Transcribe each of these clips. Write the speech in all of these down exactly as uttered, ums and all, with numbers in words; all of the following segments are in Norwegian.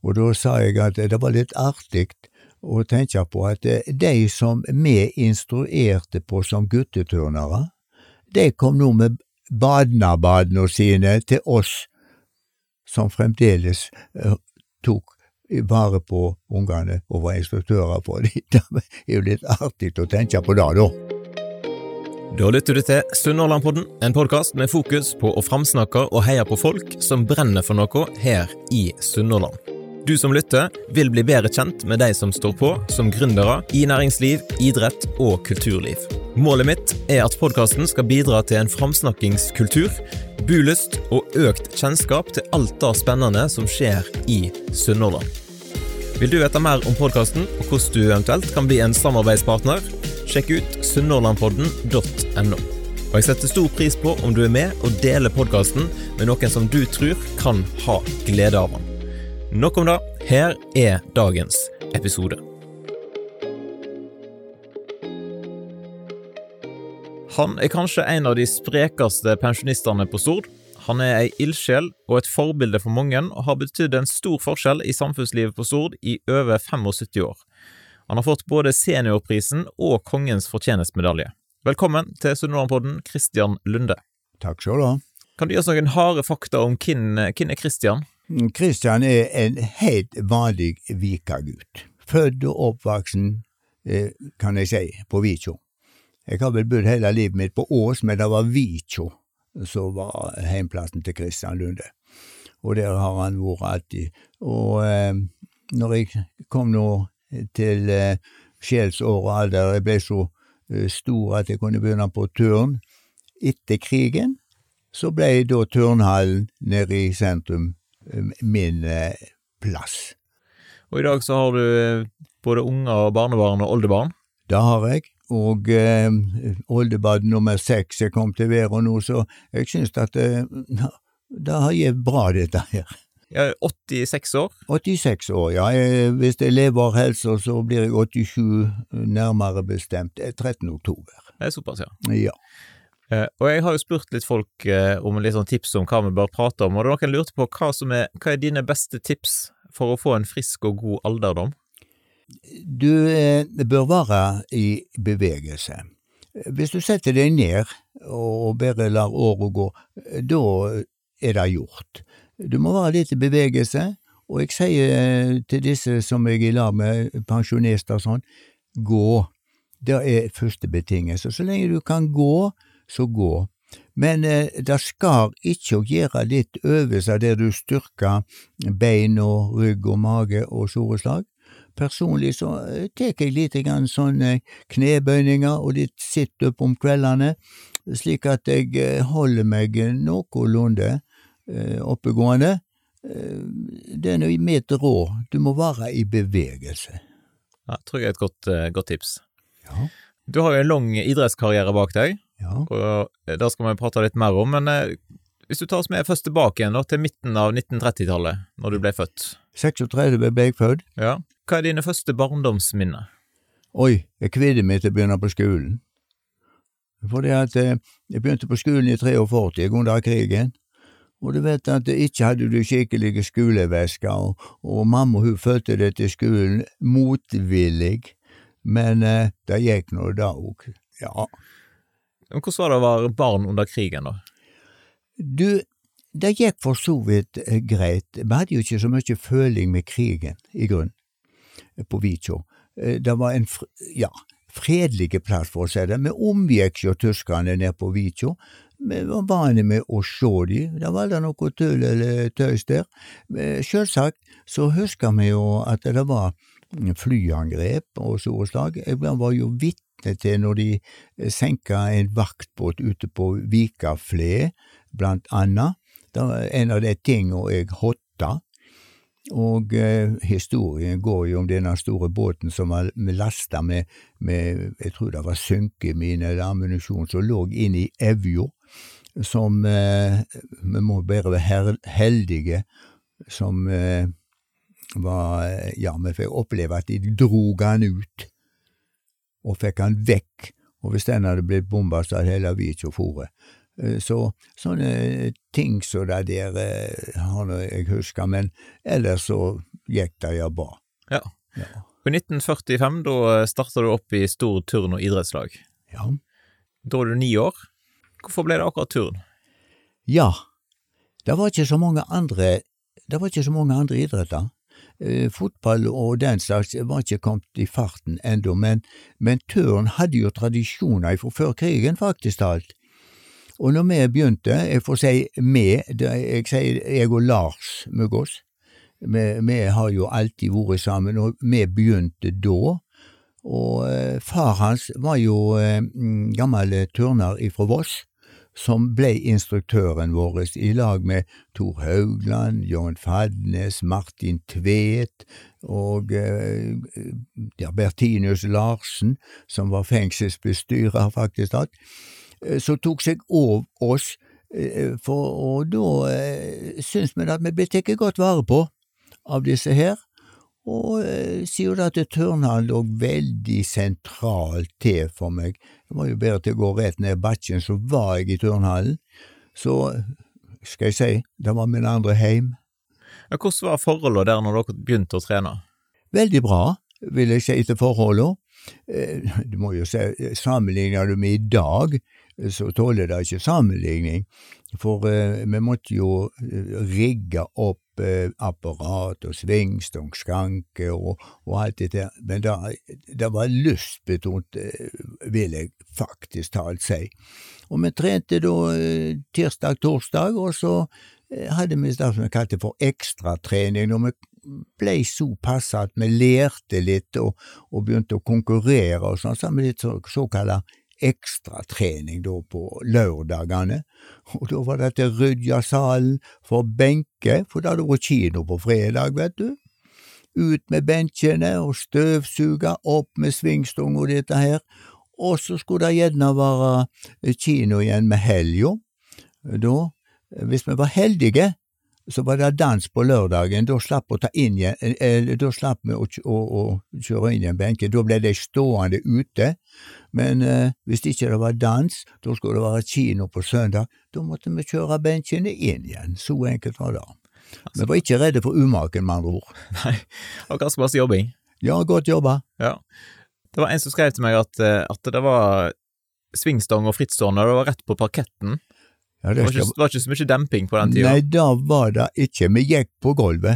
Og da sa jeg at det var litt artig å tenke på at de som vi instruerte på som gutteturnere, de kom nå med badnabadene sine til oss som fremdeles uh, tok vare på ungene og var instruktører på dem. Det er jo litt artig å tenke på det da. Da lytter du til Sunnhordlandpodden, en podcast med fokus på å framsnakke og heie på folk som brenner for noe her i Sunnhordland. Du som lytter vil bli bedre kjent med de som står på som gründere i næringsliv, idrett og kulturliv. Målet mitt er at podcasten skal bidra til en framsnakkingskultur, bulyst og økt kjennskap til alt det spennende som skjer i Sunnhordland. Vil du vite mer om podcasten og hvordan du eventuelt kan bli en samarbeidspartner? Sjekk ut sunnhordlandpodden punktum no. Og jeg setter stor pris på om du er med og deler podcasten med noen som du tror kan ha glede av den. Nok om det, her er dagens episode. Han er kanskje en av de sprekeste pensjonistene på Stord. Han er en ildsjel og et forbilde for mange og har betydd en stor forskjell i samfunnslivet på Stord i over syttifem år. Han har fått både seniorprisen og kongens fortjenestmedalje. Velkommen til Sunnhordlandpodden, Kristian Lunde. Takk skal du ha. Kan du gi oss noen harde fakta om hvem, hvem er Kristian? Kristian er en helt vanlig vikagutt. Født og oppvaksen, eh, kan jeg si, på Vikjå. Jeg har vel bodd hele livet mitt på Ås, men det var Vikjå som var heimplassen til Kristian Lunde. Og der har han vært alltid. Og eh, når jeg kom nå til eh, sjelsår og alder, jeg ble så eh, stor at jeg kunne begynne på turn. Etter krigen så ble da turnhallen nede i sentrum min eh, plass. Og i dag så har du både unge og barnebarn og oldebarn? Det har jeg, og eh, oldebarn nummer seks jeg kom til være nå, så jeg synes at eh, det har jeg bra dette her. Jeg er åttiseks år? åttiseks år, ja. Jeg, hvis jeg lever helse, så blir jeg åttisju, nærmere bestemt, trettende oktober. Det er såpass, ja. Ja. Uh, og jeg har jo spurt litt folk uh, om litt sånn tips om hva vi bør prate om, og det er noen lurte på hva som er, hva er dine beste tips for å få en frisk og god alderdom? Du eh, bør være i bevegelse. Hvis du setter deg ned og bare lar året gå, da er det gjort. Du må være litt i bevegelse, og jeg sier til disse som jeg er i lag med, pensjonister og sånn, gå. Det er første betingelse. Så lenge du kan gå, så gå. Men eh, det skal ikke å gjøre litt øvelser der du styrker bein og rygg og mage og såreslag. Personlig så eh, tek jeg litt grann sånne knebøyninger og litt sitt opp om kveldene, slik at jeg eh, holder meg noenlunde eh, oppegående. Eh, det er noe mitt råd. Du må være i bevegelse. Ja, jeg tror jeg er et godt, uh, godt tips. Ja. Du har jo en lang idrettskarriere bak deg. Ja. Og da skal vi prate litt mer om, men eh, hvis du tar oss med først tilbake igjen da, til midten av nitten-trettitallet, når du ble født. seksogtredve ble jeg født. Ja. Hva er dine første barndomsminner? Oi, jeg kvidde meg til å begynne på skolen. Fordi at eh, jeg begynte på skolen i førti-tre under krigen, og du vet at ikke hadde du skikkelige skolevesker, og, og mamma hun følte det til skolen motvillig, men eh, det gikk nå da også. Ja. Men hvordan var det å være barn under krigen da? Du, det gikk for så vidt eh, greit. Vi hadde jo ikke så mye føling med krigen, i grunn, på Vikjå. Eh, det var en fr ja, fredelige plass, for å si det. Vi omgikk jo tyskerne ned på Vikjå. Vi var vane med å se dem. Det var aldri noe tull eller tøys der. Eh, selvsagt så husker vi jo at det var flyangrep og så slag. Jeg var jo vitt til når de senket en vaktbåt ute på Vikafle, blant annet. Det var en av de tingene jeg hotta, og eh, historien går jo om denne store båten som var lastet med, med, jeg tror det var synkemine eller ammunisjon, som lå inne i Evjo, som eh, vi må bare være heldige, som eh, var, ja, vi fikk oppleve at de drog han ut, og fikk han vekk, og hvis den hadde blitt bombet, så hadde hele Vikjå fore. Så sånne ting så det der har jeg husker, men ellers så gikk det ja bra. Ja. Ja. I nitten førtifem, da startet du opp i stor turn- og idrettslag. Ja. Da var du ni år. Hvorfor ble det akkurat turn? Ja, det var ikke så mange andre, det var ikke så mange andre idretter. Eh, fotball og den slags var ikke kommet i farten enda, men, men turn hadde jo tradisjoner fra før krigen faktisk alt. Og når vi begynte, jeg får si med, jeg sier jeg og Lars Muggås, vi, vi har jo alltid vært sammen, og vi begynte da, og eh, far hans var jo eh, gammel turner ifra Voss, som ble instruktøren vår i lag med Tor Haugland, Jon Fadnes, Martin Tvedt og eh, ja, Bertinus Larsen, som var fengselsbestyrer faktisk alt, så tok seg av oss, for, og da eh, syns vi at vi ble tekket godt vare på av disse her, og eh, sier at turnhallen lå veldig sentralt til for meg. Det var jo bedre til å gå rett ned bakken, så var jeg i turnhallen. Så, skal jeg si, det var min andre heim. Ja, hvordan var forholdet der når dere begynte å trene? Veldig bra, vil jeg si til forholdet. Eh, du må jo si, sammenligner du med i dag, så tåler det ikke sammenligning. For eh, vi måtte jo rigge opp apparat og svingstong, skranke og, og alt det der, men det, det var lystbetont, vil jeg faktisk talt si. Og vi trente da tirsdag, torsdag, og så hadde vi det som vi kalte for ekstratrening, når vi ble så passet at vi lærte litt og, og begynte å konkurrere og sånn, så hadde vi litt så, såkallet ekstratrening da på lørdagene, og da var det til rydja salen for benke, for da hadde det vært kino på fredag, vet du. Ut med benkene og støvsuga, opp med svingstong og dette her, og så skulle det gjerne være kino igjen med helga. Da, hvis vi var heldige, så var det dans på lørdagen, da slapp å ta inn igjen, eh, da slapp vi å, å, å kjøre inn i en benke, da ble de stående ute, men eh, hvis ikke det var dans, da skulle det være kino på søndag, da måtte vi kjøre benkene inn igjen, så enkelt var det. Altså, vi var ikke redde for umaken, med andre ord. Nei, det var ganske masse jobbing. Ja, godt jobba. Ja. Det var en som skrev til meg at, at det var svingstong og frittstående, det var rett på parketten. Ja, det, det, var ikke, det var ikke så mye demping på den tiden. Nei, da var det ikke. Vi gikk på gulvet.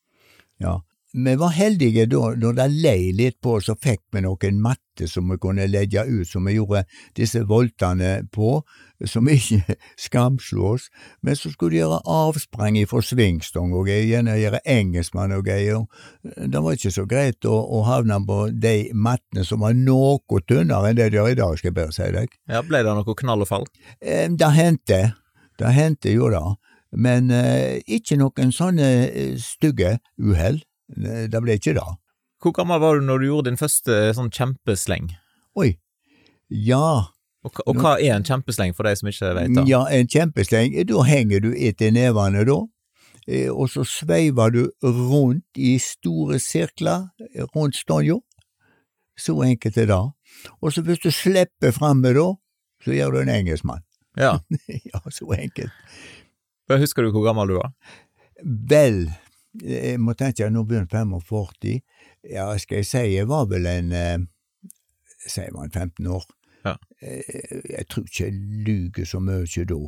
Ja. Vi var heldige da, når det lei litt på, så fikk vi noen matte som vi kunne legge ut, som vi gjorde disse voltene på, som ikke skamslo oss. Men så skulle de gjøre avsprang fra svingstong og greier, gjerne gjøre engelskmann og greier. Det var ikke så greit å, å havne på de mattene som var noe tynnere enn det de gjør i dag, skal jeg bare si deg. Ja, ble det noe knall og fall? Eh, det hendte. Det hendte jo da. Men eh, ikke noen sånne eh, stygge uhell. Det ble ikke da. Hvor gammel var du når du gjorde din første sånn kjempesleng? Oi, ja. Og, og hva er en kjempesleng for deg som ikke vet det? Ja, en kjempesleng, da henger du etter nevene da, og så sveiver du rundt i store sirkler rundt stånja. Så enkelt er det. Og så hvis du slipper fremme da, så gjør du en engelskmann. Ja. Ja, så enkelt. Husker du hvor gammel du var? Vel, jeg må tenke, nå begynner femogførti. Ja, skal jeg si, jeg var vel en, eh, sier man femten år. Ja. Eh, jeg tror ikke jeg luger så mye da.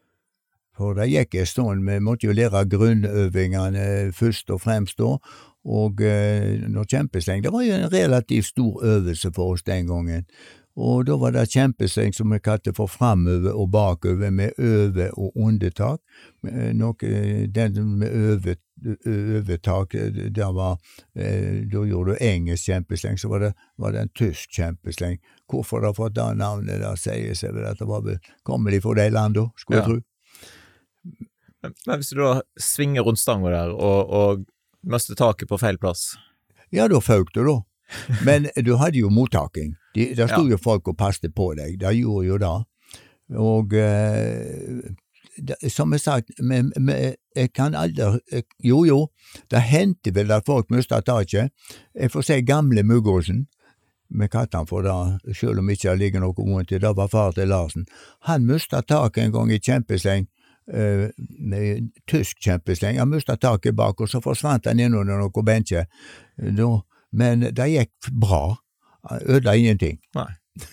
For det gikk en stund, vi måtte jo lære grunnøvingene først og fremst da, og eh, når kjempesleng, det var jo en relativt stor øvelse for oss den gangen. Og da var det kjempesleng som vi kalte for framover og bakover med over- og undertak. Noe, den med over, overtak, det var, da gjorde du engelsk kjempesleng, så var det, var det en tysk kjempesleng. Hvorfor det har fått det navnet, det sier seg vel at det var vel, kommer de fra de landene, skulle jeg tro. Men, men hvis du da svinger rundt stangen der, og, og mister taket på feil plass? Ja, da føk du da. Men du hadde jo mottaking. De, der stod ja. jo folk og passte på deg. Det gjorde jo det. Og eh, det, som jeg sagt, men, men, jeg kan aldri... Jeg, jo, jo, det hendte vel at folk mistet taket. Jeg får si gamle Muggåsen. med katten for da, selv om ikke det ligger noe vondt i, det var far til Larsen. Han mistet taket en gang i kjempesleng, uh, med tysk kjempesleng. Han mistet taket bak, og så forsvant han inn under noen bencher. Da, men det gikk bra. Han ødela ingenting. Nei.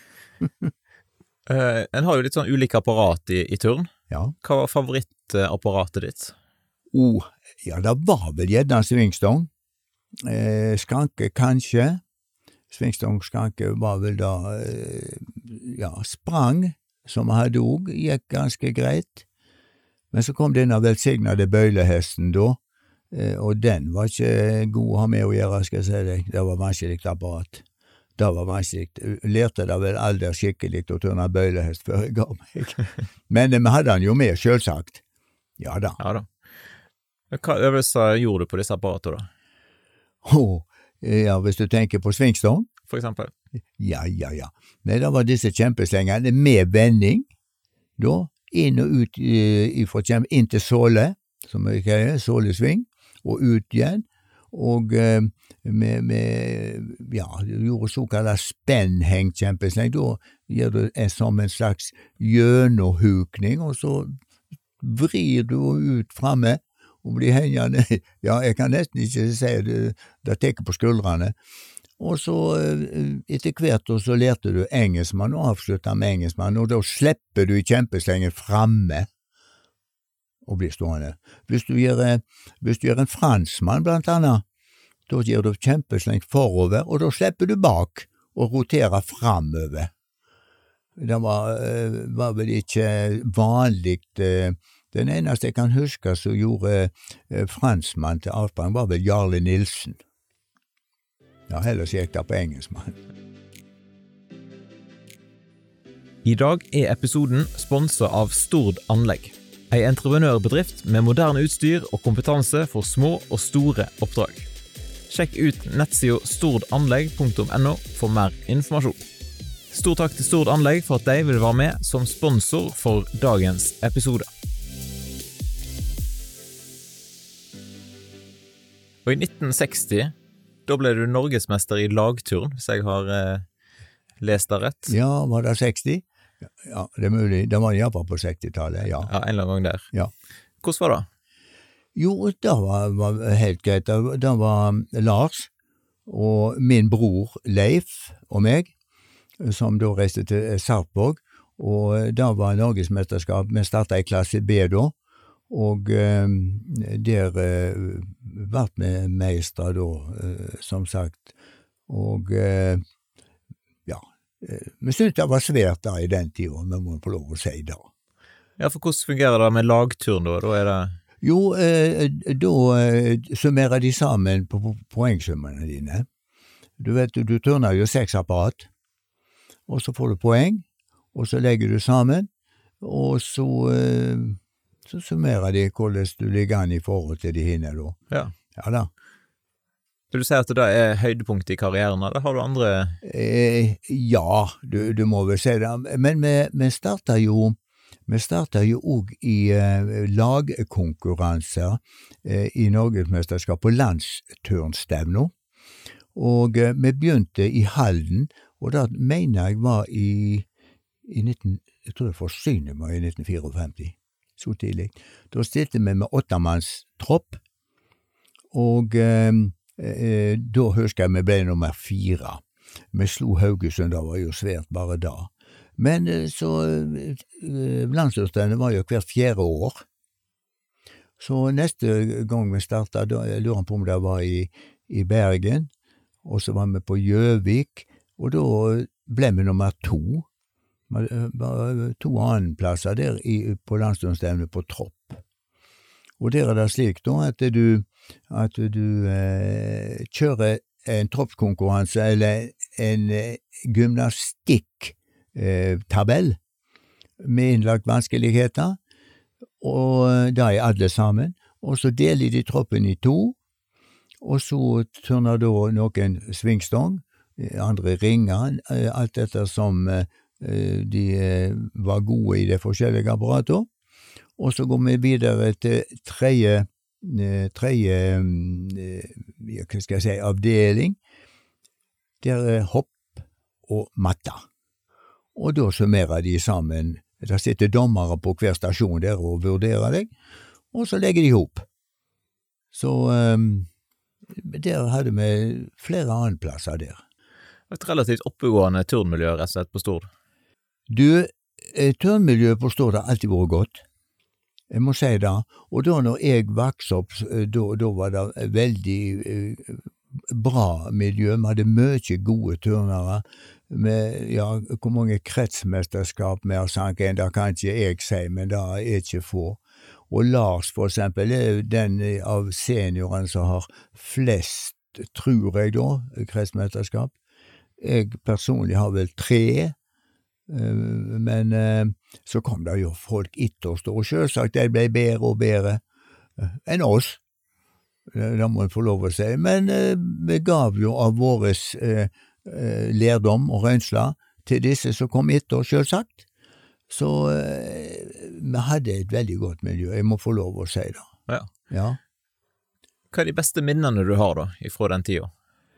uh, en har jo litt sånn ulike apparat i, i turn. Ja. Hva var favorittapparatet ditt? Oh, ja, det var vel gjerne svingstong. Eh, skanke kanskje. Svingstong skanke var vel da, eh, ja, sprang, som jeg hadde òg, gikk ganske greit. Men så kom denne velsignede bøylehesten da, eh, og den var ikke god å ha med å gjøre, skal jeg si deg. Det var vanskelig apparat. Det var vanskelig. Lærte det vel aldri skikkelig å turne bøylehest før jeg ga meg. Men vi hadde han jo med, selvsagt. Ja da. Ja da. Hva øvelser gjorde du på disse apparatene da? Oh, ja, hvis du tenker på svingstong? For eksempel? Ja, ja, ja. Nei, det var disse kjempeslengene med vending, da, inn og ut, i, for eksempel, inn til såle, som jeg kaller det, sålesving, og ut igjen, og eh, med, med, ja, du gjorde såkalt spennhengt kjempesleng, da gjør du en, som en slags gjønohukning, og så vrir du ut fremme, og blir hengende, ja, jeg kan nesten ikke si det, det tekker på skuldrene. Og så etter hvert så lærte du engelskmann og avsluttet med engelskmann, og da slipper du kjempeslengen fremme og blir stående. Hvis du gjør, hvis du gjør en fransmann blant annet, da gjør du kjempesleng forover, og da slipper du bak og roterer framover. Det var, var vel ikke vanligt. Den eneste jeg kan huske som gjorde eh, fransmann til avsprang var vel Jarle Nilsen. Ja, ellers gikk det på engelskmann. I dag er episoden sponset av Stord Anlegg, en entreprenørbedrift med moderne utstyr og kompetanse for små og store oppdrag. Sjekk ut nettsiden stordanlegg punktum no for mer informasjon. Stor takk til Stord Anlegg for at de vil være med som sponsor for dagens episode. Og i nitten seksti, da ble du norgesmester i lagturn, hvis jeg har eh, lest det rett. Ja, var det seksti? Ja, det er mulig. Det var i hvert fall på sekstitallet, ja. Ja, en eller annen gang der. Ja. Hvordan var det? Jo, det var, var helt greit. Det var Lars og min bror Leif og meg, som da reiste til Sarpsborg, og det var norgesmesterskap. Vi startet i klasse B da, og eh, der eh, vært med meistra da, eh, som sagt, og eh, ja, eh, vi syntes det var svært da i den tiden, vi må få lov å si da. Ja, for hvordan fungerer det med lagturn da? Da er det... Jo, eh, da eh, summerer de sammen på, på poengsummene dine. Du vet, du, du turner jo seks apparat, og så får du poeng, og så legger du sammen, og så... Eh, så summerer de hvordan du ligger an i forhold til de hinner da. Ja. Ja da. Vil du si at det er høydepunktet i karrieren, eller har du andre... Eh, ja, du, du må vel si det. Men vi, vi starter jo, vi starter jo også i eh, lagkonkurranser eh, i Norgesmesterskap på landsturnstevner. Og eh, vi begynte i Halden, og da mener jeg var i, i nitten, jeg tror det forsynet var i nitten femtifire. Så tidlig. Da stilte vi med åttemanns tropp, og eh, eh, da husker jeg vi ble nummer fire. Vi slo Haugesund, det var jo svært bare da. Men eh, så eh, landslagsstevnet var jo hvert fjerde år. Så neste gang vi startet, da, jeg lurer på om det var i, i Bergen, og så var vi på Gjøvik, og da ble vi nummer to. Det var to annen plasser der i, på landslagsstevnet på tropp. Og der er det slik da at du, at du eh, kjører en troppskonkurranse eller en eh, gymnastikk-tabell eh, med innlagt vanskeligheter, og da er alle sammen. Og så deler de troppen i to, og så turner da noen svingstong, andre ringer, alt dette som de var gode i det forskjellige apparatet, og så går vi videre til tredje, tredje, hva skal jeg si, avdeling, der er hopp, og matte. Og da summerer de sammen. Der sitter dommere på hver stasjon der og vurderer deg, og så legger de ihop. Så um, der hadde vi flere andre plasser der. Et relativt oppegående turnmiljø rett og slett på Stord. Du, turnmiljøet på Stord har alltid vært godt. Jeg må si det. Og da når jeg vokste opp, da, da var det veldig eh, bra miljø. Vi hadde mye gode turnere. Med, ja, hvor mange kretsmesterskap vi har sanket inn, det kan ikke jeg si, men det er ikke få. Og Lars, for eksempel, er den av seniorene som har flest, tror jeg da, kretsmesterskap. Jeg personlig har vel tre, men så kom det jo folk etter oss, og selvsagt de ble bedre og bedre enn oss. Det må jeg få lov å si. Men vi gav jo av våres lærdom og rønsler til disse som kom etter oss, selvsagt. Så vi hadde et veldig godt miljø, jeg må få lov å si det. Ja. Ja. Hva er de beste minnene du har da, fra den tida?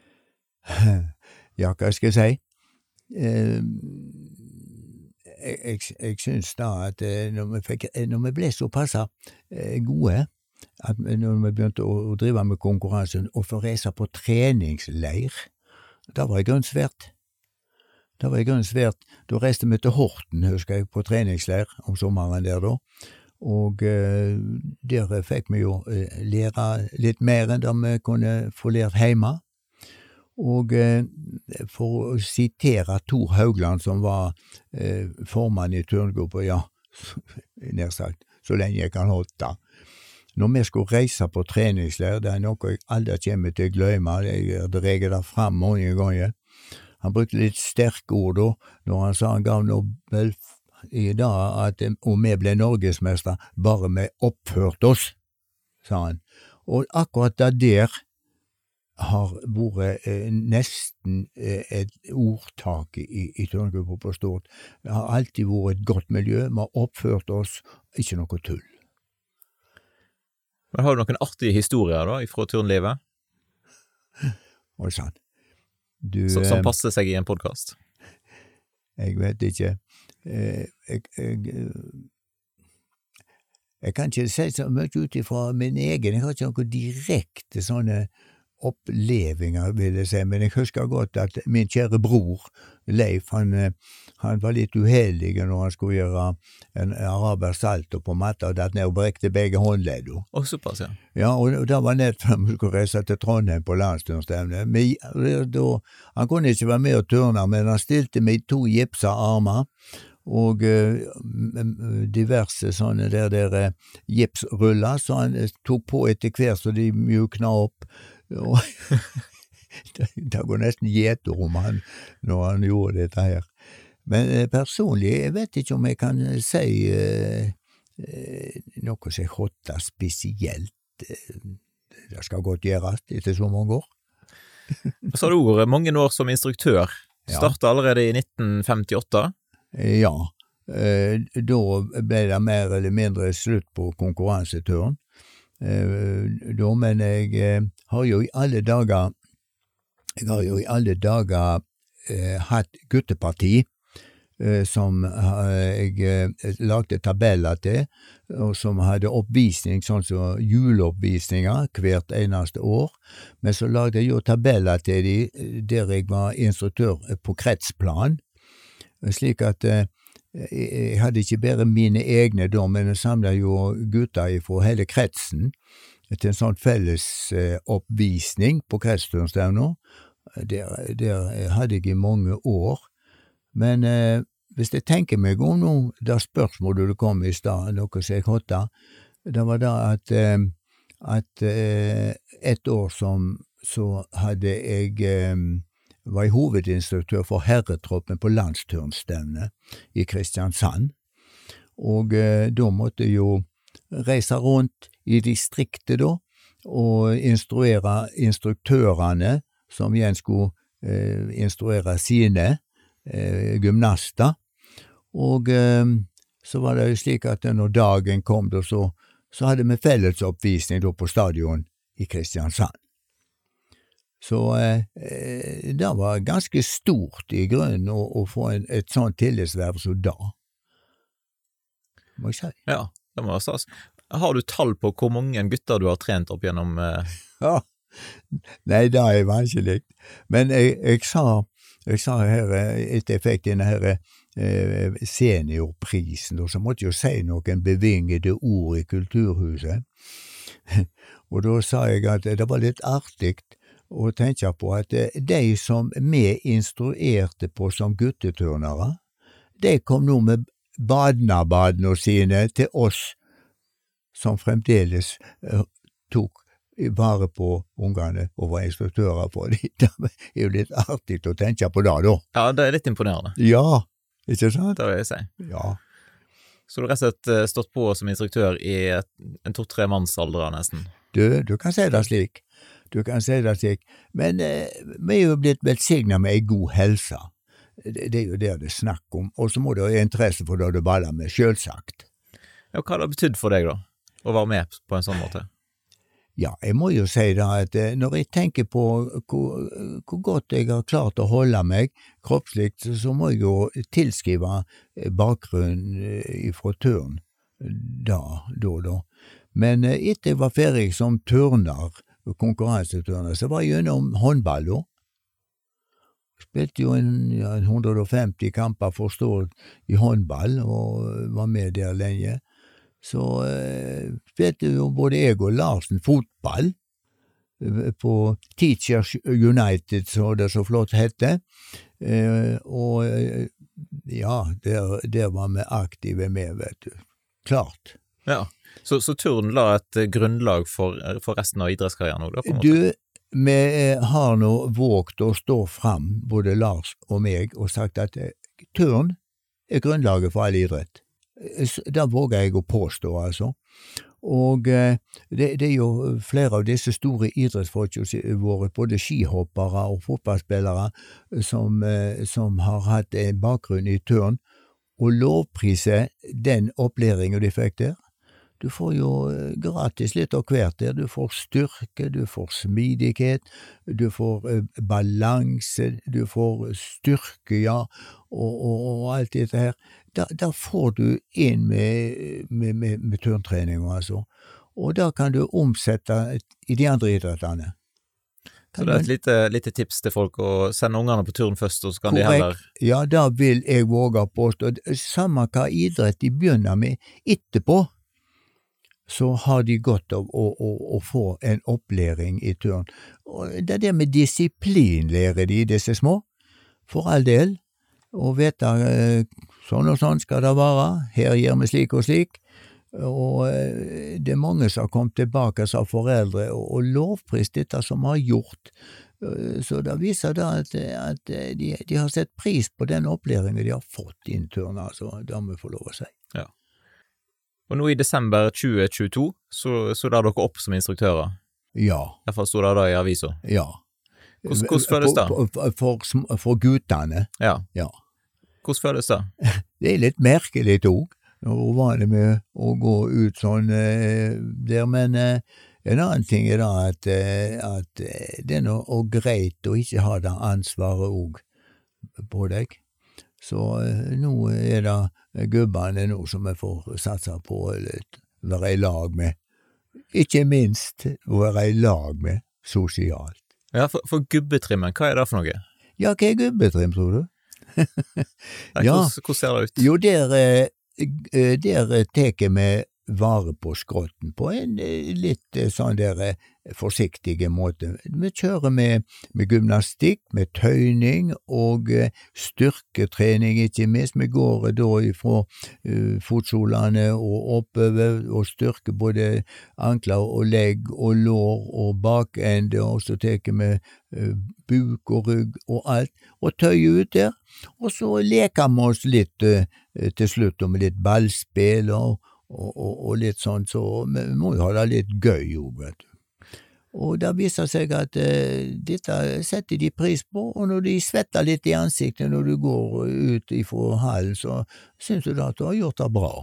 Ja, hva skal jeg si? Eh, jeg, jeg, jeg synes da at når vi, fikk, når vi ble såpass gode, at når vi begynte å, å drive med konkurransen og få reise på treningsleir, da var jeg grunnsvært. Da var jeg grunnsvært. Da reiste vi til Horten, husker jeg, på treningsleir om sommeren der da. Og eh, der fikk vi jo eh, lære litt mer enn det vi kunne få lært hjemme. Og eh, for å sitere Tor Haugland, som var eh, formann i turngruppa, ja, nær sagt, så lenge jeg kan holde det. Når vi skulle reise på treningsleir, det er noe jeg aldri kommer til å glemme, jeg dreger det fram mange ganger. Han brukte litt sterke ord da, når han sa han gav Nobel i dag at om vi ble norgesmester, bare vi oppførte oss, sa han. Og akkurat det der har vært eh, nesten eh, et ordtak i, i turngruppa på Stord. Det har alltid vært et godt miljø, vi har oppført oss, ikke noe tull. Men har du noen artige historier da, fra turnlivet? Og sånn. Du, Så, som passer seg i en podcast? Jeg vet ikke. Jeg, jeg, jeg kan ikke si så mye ut ifra min egen. Jeg har ikke noen direkte sånne opplevinger, vil jeg si, men jeg husker godt at min kjære bror, Leif, han, han var litt uheldig når han skulle gjøre en arabersk salto på matta, og datt ned og brekte begge håndledd. Å, såpass, ja. Ja, og det var nett før vi skulle reise til Trondheim på landsturnstevne. Han kunne ikke være med og turne, men han stilte med to gipsa armer, og uh, diverse sånne der, der gipsruller, så han tok på etter hver, så de mjukna opp. Og det går nesten gjeter om han når han gjorde dette her. Men eh, personlig, jeg vet ikke om jeg kan si eh, eh, noe som jeg hotter spesielt. Det skal godt gjøres etter så mange år. Så har du vært mange år som instruktør. Startet ja. Allerede i nitten femtiåtte? Ja, eh, da ble det mer eller mindre slutt på konkurranseturen. Uh, da, men jeg uh, har jo i alle dager jeg har jo i alle dager uh, hatt gutteparti uh, som uh, jeg uh, lagde tabeller til, og som hadde oppvisning, sånn som juleoppvisninger hvert eneste år, men så lagde jeg jo tabeller til de der jeg var instruktør på kretsplan, slik at uh, jeg hadde ikke bare mine egne da, men jeg samlet jo gutter fra hele kretsen til en sånn felles eh, oppvisning på kretsturnstevner. Der, der hadde jeg i mange år. Men eh, hvis jeg tenker meg om nå, det spørsmålet du kom i stad, noe som jeg hotta, det var da at, eh, at eh, et år som så hadde jeg eh, var jeg hovedinstruktør for herretroppen på landsturnstevne i Kristiansand, og eh, da måtte jeg jo reise rundt i distriktet da, og instruere instruktørene, som igjen skulle eh, instruere sine eh, gymnaster, og eh, så var det jo slik at når dagen kom da, så, så hadde vi fellesoppvisning da på stadion i Kristiansand. Så eh, det var ganske stort i grunnen å, å få en, et sånt tillitsverv som da, må jeg si. Ja, det må være stas. Har du tall på hvor mange gutter du har trent opp gjennom? Eh... Ja, nei, det er vanskelig. Men jeg, jeg sa, jeg sa her, etter jeg fikk denne her eh, seniorprisen, og så måtte jeg jo si noen bevingede ord i Kulturhuset. Og da sa jeg at det var litt artig å tenke på at de som vi instruerte på som gutteturnere, de kom nå med badnabadene sine til oss som fremdeles uh, tok vare på ungene og var instruktører på dem. Det er jo litt artig å tenke på det, da. Ja, det er litt imponerende. Ja, ikke sant? Det vil jeg si. Ja. Så du har rett og slett stått på som instruktør i et, en to-tre mannsalder nesten? Du, du kan si det slik. Du kan si det slik. Men eh, vi er jo blitt velsignet med ei god helse. Det, det er jo det det er snakk om. Og så må du ha interesse for det du baller med, selvsagt. Ja, hva har det betydd for deg da, å være med på en sånn måte? Ja, jeg må jo si da at eh, når jeg tenker på hvor, hvor godt jeg har klart å holde meg kroppslikt, så må jeg jo tilskrive bakgrunnen fra turn da, da, da. Men etter jeg var ferdig som turner, konkurranseturner, så var jeg gjennom håndball da. Spilte jo en, ja, en hundre og femti kamper forstått i håndball, og var med der lenge. Så eh, spilte jo både jeg og Larsen fotball eh, på Teachers United, så det så flott hette. Eh, og eh, ja, der, der var vi aktive med, vet du. Klart. Ja. Så, så turn la et grunnlag for, for resten av idrettskarrieren også, da, på en måte? Du, vi har nå vågt å stå fram, både Lars og meg, og sagt at turn er grunnlaget for all idrett. Det våger jeg å påstå, altså. Og det, det er jo flere av disse store idrettsfolkene våre, både skihoppere og fotballspillere, som, som har hatt en bakgrunn i turn, og lovprise den opplæringen de fikk der. Du får jo gratis litt av hvert der. Du får styrke, du får smidighet, du får eh, balanse, du får styrke, ja, og, og, og alt dette her. Da, da får du inn med, med, med, med turntrening, altså. Og da kan du omsette i de andre idrettene. Så det er et lite, lite tips til folk å sende ungene på turen først, og så kan korrekt. De heller... Ja, da vil jeg våge påstå. Samme hva idrett de begynner med etterpå, så har de godt av å, å, å få en opplæring i turn. Og det er det med disiplin lærer de, disse små, for all del, og vet at sånn og sånn skal det være, her gjør vi slik og slik, og det er mange som har kommet tilbake som foreldre, og, og lovprist dette som har gjort, så det viser da at, at de, de har sett pris på den opplæringen de har fått inn turn, altså, det må vi få lov å si. Ja. Og nå i desember tjue tjueto, så, så der dere opp som instruktører? Ja. I hvert fall stod det da i avisa? Ja. Hvordan, hvordan føles det? For, for, for guttene? Ja. Ja. Hvordan føles det? Det er litt merkelig også, når hun var det med å gå ut sånn eh, der, men eh, en annen ting er da at, eh, at det er noe greit å ikke ha det ansvaret også på deg. Så eh, nå er det gubbene nå som jeg får satse på å være i lag med. Ikke minst å være i lag med sosialt. Ja, for, for gubbetrimmen, hva er det for noe? Ja, hva er gubbetrim, tror du? Ja, hvordan, hvordan ser det ut? Jo, der, der teker vi vare på skrotten på en litt sånn der forsiktige måte. Vi kjører med, med gymnastikk, med tøyning og styrketrening, ikke minst. Vi går da ifra uh, fotsolene og oppover og styrker både ankler og legg og lår og bakende, og så teker vi uh, buk og rygg og alt, og tøyer ut der. Og så leker vi oss litt uh, til slutt med litt ballspill og Og, og, og litt sånn, så vi må jo ha det litt gøy jo, vet du. Og det viser seg at eh, dette setter de pris på, og når de svetter litt i ansiktet når du går ut ifra hallen, så synes du da at du har gjort det bra.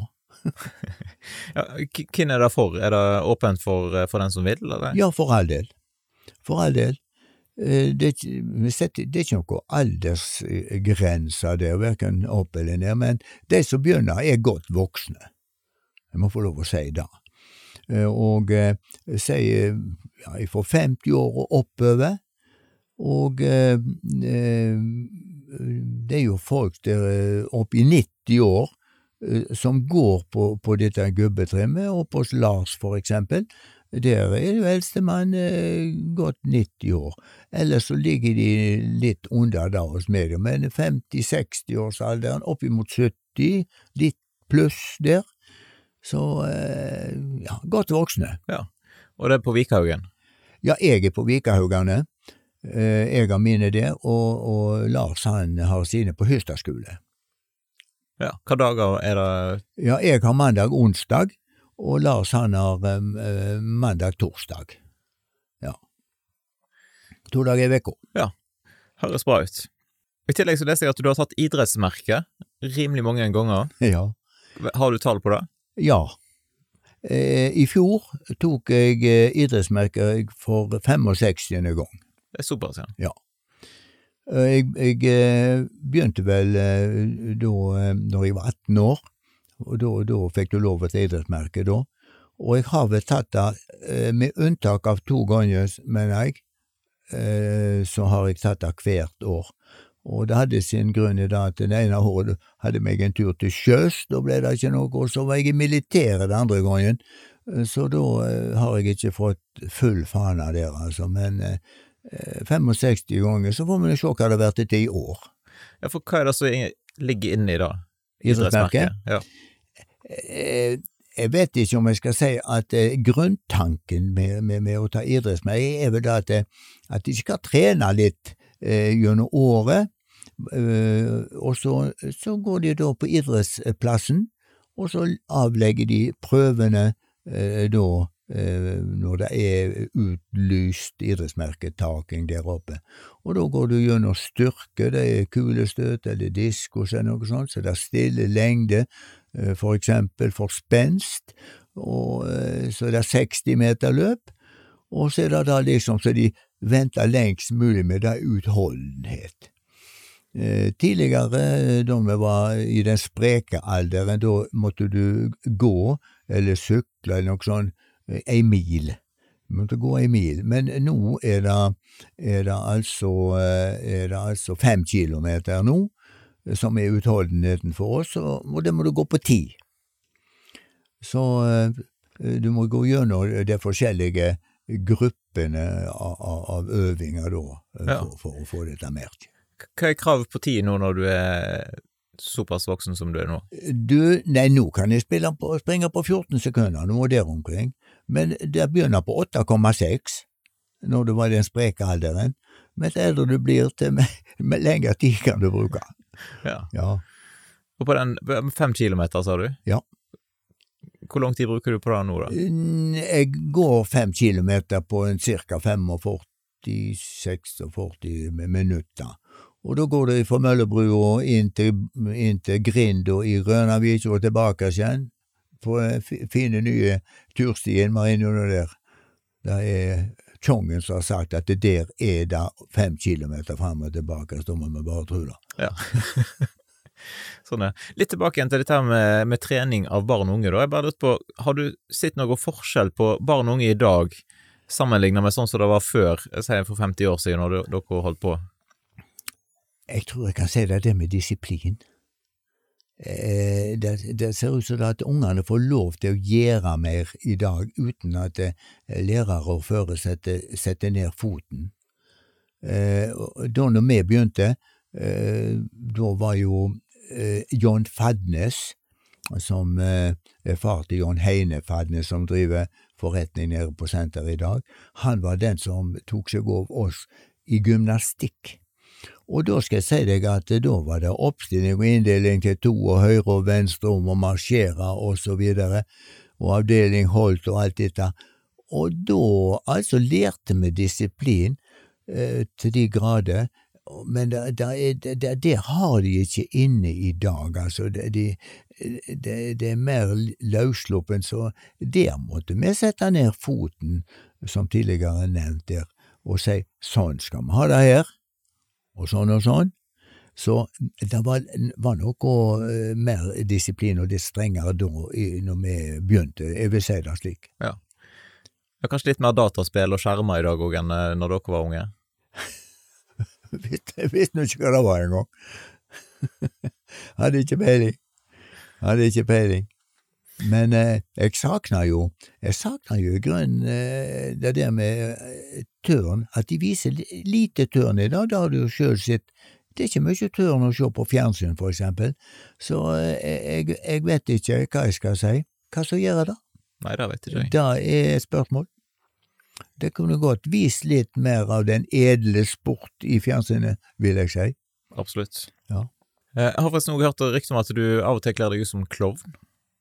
Ja, hvem er det for? Er det åpent for, for den som vil, eller? Ja, for all del. For all del. Eh, Det, er ikke- vi setter- det er ikke noe aldersgrenser der, hverken opp eller ned, men de som begynner er godt voksne. Jeg må få lov å si det. Eh, Og eh, sier ja, fra femti år og oppover, og eh, eh, det er jo folk der eh, opp i nitti år eh, som går på, på dette gubbetrimmet, og på Lars for eksempel. Der er jo eldstemann eh, godt nitti år. Ellers så ligger de litt under da hos meg, men femti-seksti-årsalderen, opp imot sytti, litt pluss der. Så eh, ja, godt voksne. Ja, og det er på Vikahaugen. Ja, jeg er på Vikahaugane. Eh, Jeg har mine der, og, og Lars han har sine på Hystad skole. Ja, hva dager er det? Ja, jeg har mandag, onsdag, og Lars han har eh, mandag, torsdag. Ja. To dager i vekka. Ja, høres bra ut. I tillegg så leste jeg at du har tatt idrettsmerke rimelig mange ganger. Ja. Har du tall på det? Ja. Eh, I fjor tok jeg eh, idrettsmerker for femogsekstiende gang. Det er såpass, ja. Ja. Eh, Jeg, jeg eh, begynte vel eh, da eh, når jeg var atten år, og da, da fikk du lov til idrettsmerke da. Og jeg har vel tatt det, eh, med unntak av to ganger, mener jeg, eh, så har jeg tatt det hvert år. Og det hadde sin grunn i det at det ene året hadde meg en tur til sjøs, da ble det ikke noe, og så var jeg i militæret den andre gangen, Eh, så da eh, har jeg ikke fått full fana der, altså, men eh, femogseksti ganger, så får vi se hva det har vært etter i år. Ja, for hva er det som ligger inne i da? Idrettsmerket? Ja. Eh, Jeg vet ikke om jeg skal si at eh, grunntanken med, med, med å ta idrettsmerke er vel det at, eh, at de skal trene litt eh, gjennom året, eh, og så, så går de da på idrettsplassen, og så avlegger de prøvene eh, da eh, når det er utlyst idrettsmerketaking der oppe. Og da går du gjennom styrke, det er kulestøt eller diskos eller noe sånt, så det er stille lengde, eh, for eksempel for spenst, og eh, så det er seksti meter løp, og så er det da liksom så de venter lengst mulig med det utholdenhet. Eh, tidligere, da vi var i den spreke alderen, da måtte du gå eller sykle eller noe sånt, eh, ei mil. Du måtte gå ei mil, men nå er det, er det altså, eh, er det altså fem kilometer nå, eh, som er utholdenheten for oss, og, og det må du gå på ti. Så eh, du må gå gjennom de forskjellige gruppene av, av, av øvinger da, eh, Ja. for, for å få dette merket. Hva er kravet på tid nå når du er såpass voksen som du er nå? Du, nei, nå kan jeg spille på, springe på fjorten sekunder, nå der omkring, men det begynner på åtte komma seks, når du var i den spreke alderen, men eldre du blir til, med, med lengre tid kan du bruke. Ja. Ja, Og på den fem kilometer, sa du? ja. Hvor lang tid bruker du på det nå da? Jeg går fem kilometer på en cirka førtifem seksogførti minutter. Og da går det fra Møllebrua inn til, inn til Grinda i Rønavik og tilbake igjen på fine nye turstien Marino der. Det er Tjongen som har sagt at det der er det fem kilometer frem og tilbake, så må vi bare tro det. Ja. Sånn er. Litt tilbake igjen til dette med, med trening av barn og unge da. Jeg bare lurer på, har du sett noe forskjell på barn og unge i dag sammenlignet med sånn som det var før, jeg sier for femti år siden når dere holdt på? Jeg tror jeg kan si det der med disiplin. Eh, det, det ser ut som at ungene får lov til å gjøre mer i dag uten at eh, lærere og fører setter, setter ned foten. Eh, og da når vi begynte, eh, da var jo eh, John Fadnes, som eh, er far til John Heine Fadnes, som driver forretning nede på senter i dag, han var den som tok seg av oss i gymnastikk. Og da skal jeg si deg at da var det oppstilling og inndeling til to og høyre og venstre om å marsjere og så videre, og avdeling holdt og alt dette. Og da altså lærte vi disiplin eh, til de grader, men det, det, det, det har de ikke inne i dag, altså det, de, det, det er mer løssluppen, så der måtte vi sette ned foten, som tidligere nevnt der. og si, sånn skal vi ha det her, og sånn og sånn. Så det var, var noe uh, mer disiplin og det strengere da i, når vi begynte, jeg vil si det slik. Ja. Det er kanskje litt mer dataspill og skjermer i dag også enn uh, når dere var unge? Jeg visste nå ikke hva det var en gang. Hadde ikke peiling. Hadde ikke peiling. Men eh, jeg sakner jo, jeg sakner jo i grunnen eh, det der med eh, tørn, at de viser li- lite tørn i dag, da har du jo selv sett, det er ikke mye tørn å se på fjernsyn for eksempel, så eh, jeg, jeg vet ikke hva jeg skal si. Hva så gjør det? Nei, det vet ikke jeg. Det er et spørsmål. Det kunne godt vist litt mer av den edle sport i fjernsynet, vil jeg si. Absolutt. Ja. Jeg har faktisk noe hørt rykte om at du av og til kler deg ut som klovn.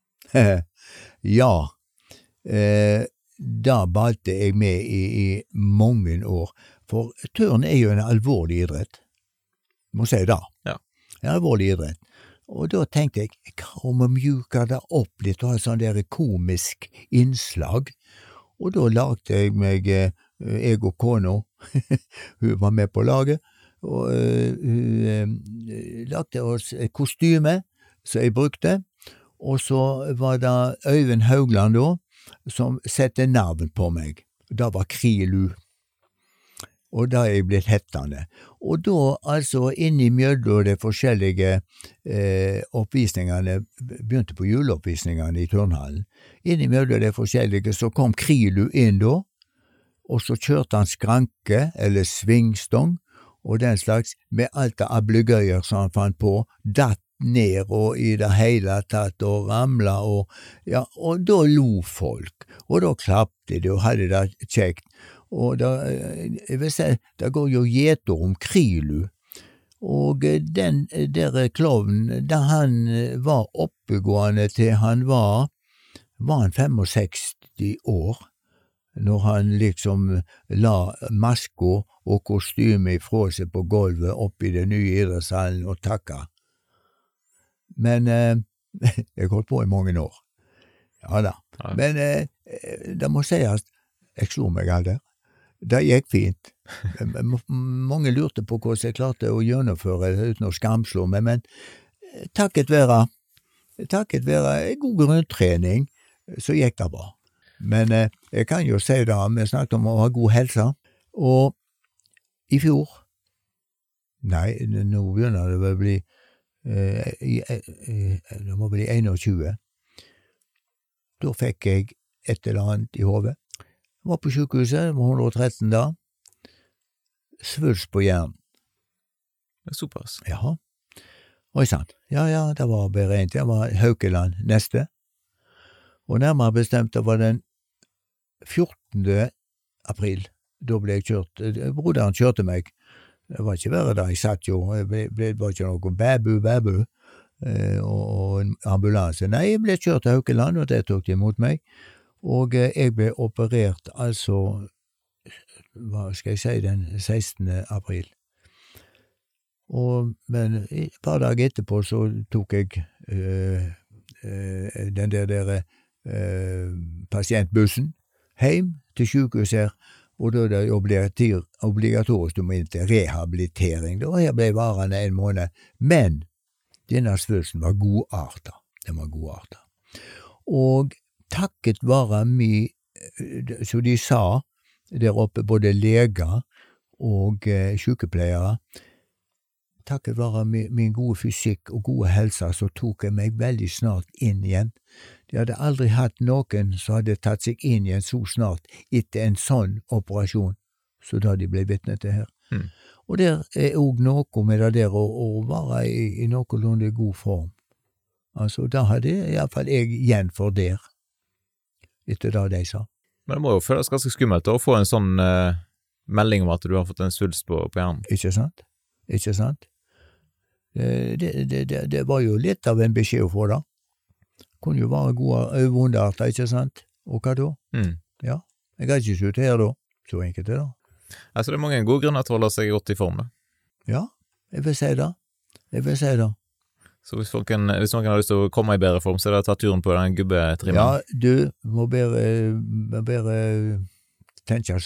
Ja, eh, da balte jeg med i, i mange år, for tørn er jo en alvorlig idrett. Må si det. Ja. En alvorlig idrett. Og da tenkte jeg, hva om å mjuke det opp litt og ha sånn der komisk innslag? Og da lagde jeg meg, eh, jeg og kona, hun var med på laget, og uh, hun uh, lagde oss et kostyme som jeg brukte, og så var det Øyvind Haugland da, som sette navn på meg. Det var Krilu. Og da er jeg blitt hettende. Og da, altså, innimellom de forskjellige eh, oppvisningene, begynte på juleoppvisningene i turnhallen, innimellom de forskjellige, så kom Krilu inn da, og så kjørte han skranke, eller svingstong, og den slags, med alt det ablegøyer som han fant på, datt ned og i det hele tatt og ramla og ja, og da lo folk og da klappte de og hadde det kjekt og da, jeg vil si, det går jo gjeter om Krilu og den der klovnen da han var oppegående til han var var han sekstifem år når han liksom la masko og kostyme ifra seg på gulvet opp i den nye idrettshallen og takka. Men eh, jeg holdt på i mange år. Ja da. Ja. Men eh, det må sies, jeg slo meg aldri. Det gikk fint. Mange lurte på hvordan jeg klarte å gjennomføre det uten å skamslå meg, men takket være, takket være en god grunntrening, så gikk det bra. Men eh, jeg kan jo si det, vi snakket om å ha god helse, og i fjor, nei, nå begynner det vel å bli Uh, det må bli tjueen. Da fikk jeg et eller annet i hodet. Jeg var på sykehuset, det var hundre og tretten da. Svulst på hjernen. Det er såpass. Jaha. Oi sant. Ja, ja, det var bare en til. Det var Haukeland neste. Og nærmere bestemt, det var den fjortende april. Da ble jeg kjørt. Broderen kjørte meg. Det var ikke verre da, jeg satt jo, det ble, ble, var ikke noe bæbu, bæbu, eh, og, og en ambulanse. Nei, jeg ble kjørt til Haukeland, og det tok de imot meg, og eh, jeg ble operert, altså, hva skal jeg si, den sekstende april. Og, men et par dager etterpå så tok jeg eh, eh, den der, der eh, pasientbussen hjem til sykehuset her, og da er det obligatorisk om til rehabilitering, og jeg ble varende en måned, men denne svulsten var godartet, den var godartet. Og takket være mi, så de sa der oppe, både leger og eh, sykepleiere, takket være min, min gode fysikk og gode helse, så tok jeg meg veldig snart inn igjen. De hadde aldri hatt noen som hadde tatt seg inn igjen så snart etter en sånn operasjon, så da de ble vitne til her. Mm. Og der er også noe med det der å, å være i, i noenlunde god form. Altså, da hadde i hvert fall jeg igjen for der, etter det de sa. Men det må jo føles ganske skummelt å få en sånn uh, melding om at du har fått en svulst på, på hjernen. Ikke sant? Ikke sant? Det, det, det, det, det var jo litt av en beskjed å få da. Kunne jo være gode vondarter, ikke sant? Og hva da? Mm. Ja, jeg har ikke slutt her da. Så enkelt er det. Altså, det er mange gode grunner til å holde seg godt i form, da. Ja, jeg vil si det. Jeg vil si det. Så hvis, folk kan, hvis noen har lyst til å komme i bedre form, så er det å ta turen på den gubbetrimmen? Ja, du må bare, bare tenke så.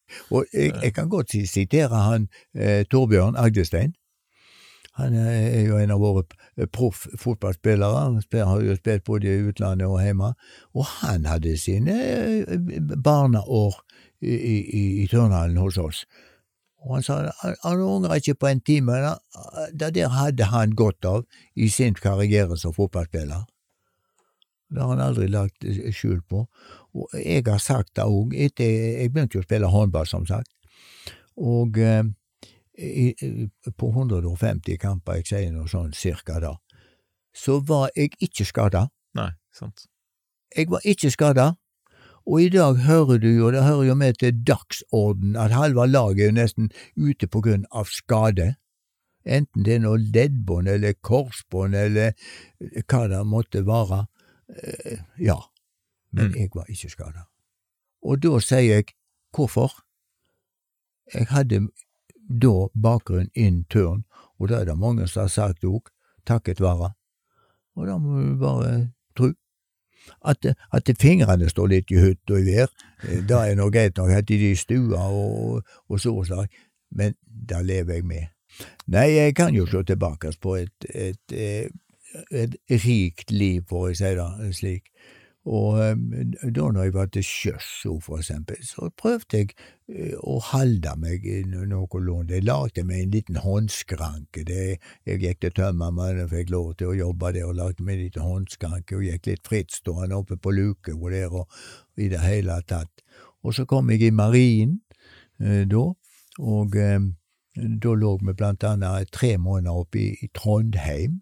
Og jeg, jeg kan godt sitere han eh, Torbjørn Agdestein. Han er jo en av våre proff fotballspillere. Han har jo spilt både i utlandet og hjemme. Og han hadde sine barneår i, i, i turnhallen hos oss. Og han sa han, han ungret ikke på en time. Da, da der hadde han godt av i sin karriere som fotballspiller. Det har han aldri lagt skjul på. Og jeg har sagt det også, etter jeg begynte jo å spille håndball, som sagt. Og eh, I, på hundre og femti kamper, jeg sier noe sånn cirka da, så var jeg ikke skadet. Nei, sant. Jeg var ikke skadet, og i dag hører du jo, det hører jo med til dagsorden, at halve laget er jo nesten ute på grunn av skade. Enten det er noe leddbånd, eller korsbånd, eller hva det måtte være. Uh, ja, men mm. jeg var ikke skadet. Og da sier jeg, hvorfor? Jeg hadde da bakgrunn inn turn, og da er det mange som har sagt også, takket være. Og da må du bare tro. At, at fingrene står litt i hytt og i vær, da er noe greit nok at de stua og, og så og slag, men da lever jeg med. Nei, jeg kan jo slå tilbake på et, et, et, et rikt liv, for å si det slik. Og da når jeg var til sjøs, for eksempel, så prøvde jeg å holde meg noenlunde. Jeg lagde meg en liten håndskranke. Det, jeg gikk til tømmermann og fikk lov til å jobbe der, og lagde meg en liten håndskranke, og gikk litt frittstående oppe på luke og der, og i det hele tatt. Og så kom jeg i marinen eh, da, og eh, da lå vi blant annet tre måneder oppe i, i Trondheim,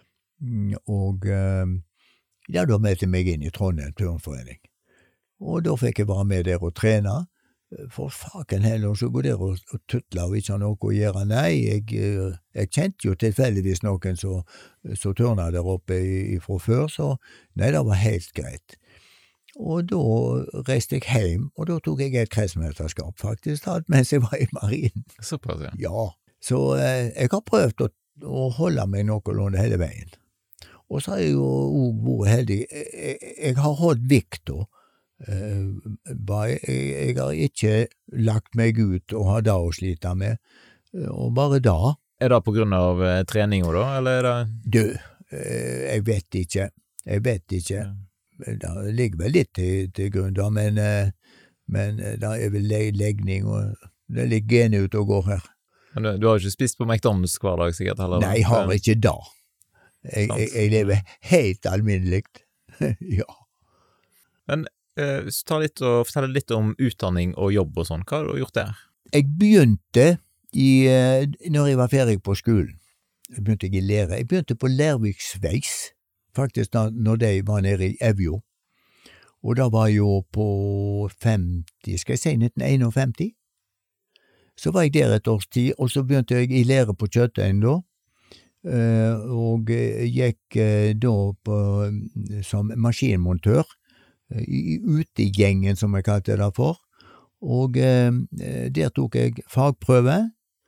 og eh, ja, da meldte jeg meg inn i Trondheim turnforening. Og da fikk jeg være med der og trene. For faken heller, så går der og, og tuttler og ikke har noe å gjøre. Nei, jeg, jeg kjente jo tilfeldigvis noen som turna der oppe fra før, så nei, det var helt greit. Og da reiste jeg hjem, og da tok jeg et kretsmesterskap faktisk, mens jeg var i marinen. Såpass, ja. Ja, så eh, jeg har prøvd å, å holde meg noenlunde hele veien. Og så har jeg jo også vært heldig. Jeg, jeg har holdt vikta. Uh, jeg, jeg har ikke lagt meg ut og har det å slite med. Uh, og bare da. Er det på grunn av uh, treninga da, eller er det? Du, uh, jeg vet ikke. Jeg vet ikke. Ja. Det ligger vel litt til, til grunn da, men, uh, men uh, det er vel legning, og det ligger gene ut og går her. Men du, du har ikke spist på McDonald's hver dag sikkert heller? Nei, jeg har ikke da. Jeg, jeg, jeg lever helt alminnelig. Ja. Men eh, ta litt og fortell litt om utdanning og jobb og sånn. Hva har du gjort der? Jeg begynte i, når jeg var ferdig på skolen. Jeg begynte jeg i lære. Jeg begynte på Lærvik Sveis, faktisk da, når de var nede i Evjo. Og da var jeg jo på femti, skal jeg si nitten femtien. Så var jeg der et års tid, og så begynte jeg i lære på Kjøttøyen da. Uh, og gikk uh, da på, som maskinmontør uh, i utegjengen, som jeg kalte det for. Og uh, der tok jeg fagprøve,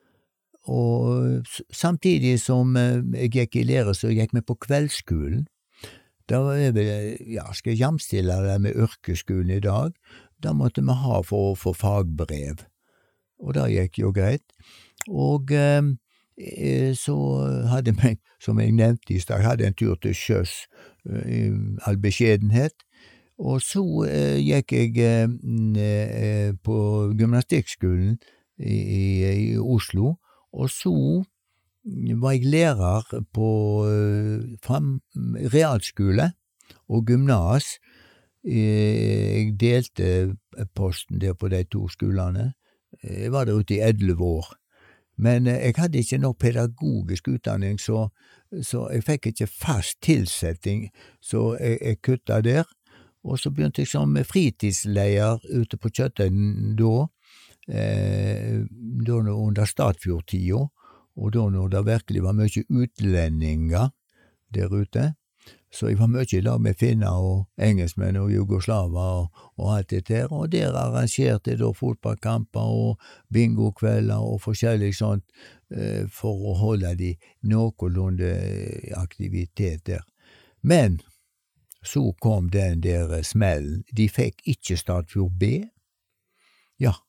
og samtidig som uh, jeg gikk i lære, så gikk vi på kveldsskolen. Da var jeg, ja, skal jeg jamstille det med yrkesskolen i dag, da måtte vi ha for å få fagbrev. Og det gikk jo greit. Og uh, så hadde jeg, som jeg nevnte i stad, hadde en tur til sjøs i all beskjedenhet, og så eh, gikk jeg eh, på gymnastikkskolen i, i, i Oslo, og så var jeg lærer på eh, fram, realskole og gymnas. Jeg delte posten der på de to skolene. Jeg var der ute i elleve år. Men jeg hadde ikke noe pedagogisk utdanning, så, så jeg fikk ikke fast tilsetting, så jeg, jeg kutta der. Og så begynte jeg som fritidsleier ute på Kjøttøyen da, eh, da under Statfjord-tida, og da når det virkelig var mye utlendinger der ute. Så jeg var mye i lag med finner og engelskmenn og jugoslaver og, og alt det der, og der arrangerte jeg da fotballkamper og bingokvelder og forskjellig sånt eh, for å holde de noenlunde aktivitet der. Men så kom den der smellen. De fikk ikke Statfjord B. Ja,